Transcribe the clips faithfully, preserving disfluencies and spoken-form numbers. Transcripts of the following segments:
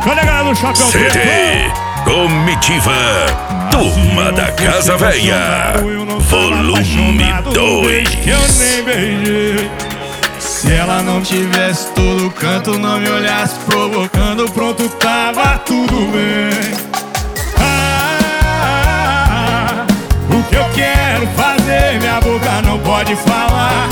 Cadê a galera do Chapéu C D Preto? Comitiva Turma da Casa Velha, volume dois. Eu nem beijei. Se ela não tivesse todo canto, não me olhasse provocando, pronto, tava tudo bem. Ah, o que eu quero fazer, minha boca não pode falar.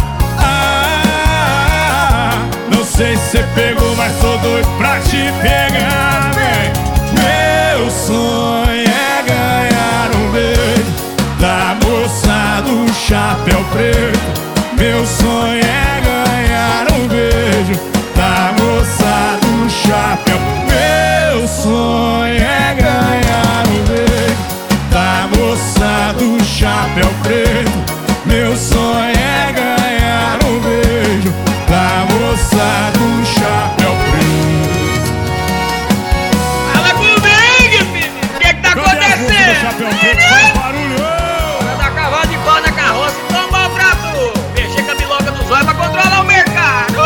Ah, não sei se você pegou, mas tô doido pra te pegar, vem. Meu sonho é ganhar um beijo da moça do chapéu preto. Meu sonho é ganhar um beijo da moça do chapéu. Meu sonho é ganhar um beijo da moça do chapéu preto. Meu sonho é ganhar um beijo da moça do chapéu preto. Fala comigo, filho! O que que tá acontecendo? Chapéu preto, faz barulho! Anda cavalo de pau na carroça e toma pra tu! Mexer com a biloca dos olhos pra controlar o mercado!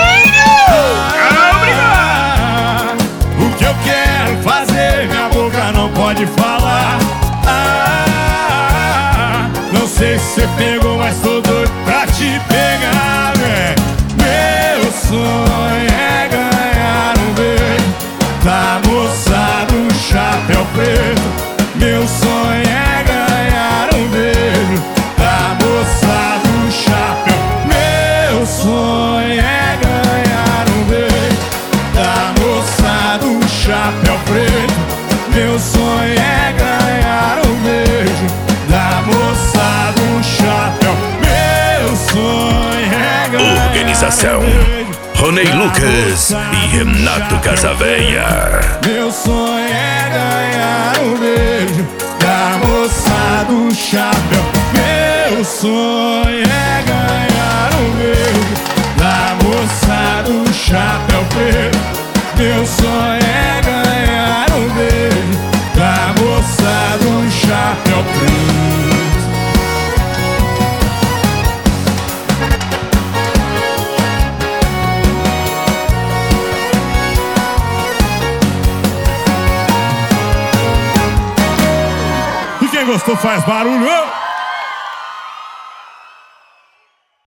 Ah, o que eu quero fazer, minha boca não pode falar. Ah, não sei se você pegou, mas tô doido pra te pegar, véi. Meu sonho é ganhar um beijo da moça do chapéu preto. Meu sonho é ganhar um beijo da moça do chapéu. Meu sonho é ganhar um beijo da moça do chapéu preto. Meu sonho é ganhar um beijo da moça do chapéu. Meu sonho é ganhar Organização um beijo Ronei da Lucas moça e do Renato chapéu Casavelha. preto. Meu sonho é ganhar um beijo da moça do chapéu. Meu sonho é ganhar um beijo da moça do chapéu preto. Meu sonho é ganhar um beijo da moça do chapéu preto. E quem gostou faz barulho!